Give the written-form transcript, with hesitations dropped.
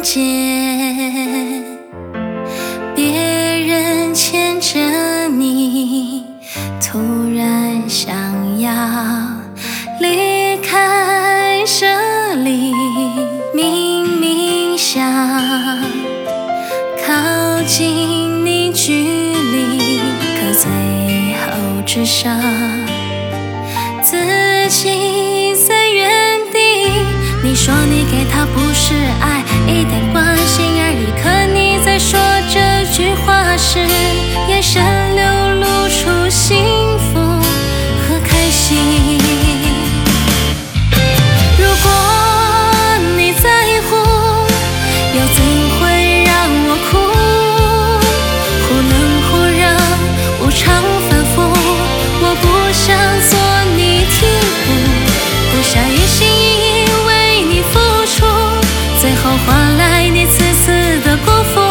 界，别人牵着你，突然想要离开这里，明明想靠近你距离，可最后只剩自己在原地。你说你给他不是爱，一点关心而已，可你在说这句话时，眼神流露出幸福和开心。如果你在乎，又怎会让我哭？忽冷忽热，无常反复，我不想做你替补，不想一心一意为你付出，最后换来你次次的辜负。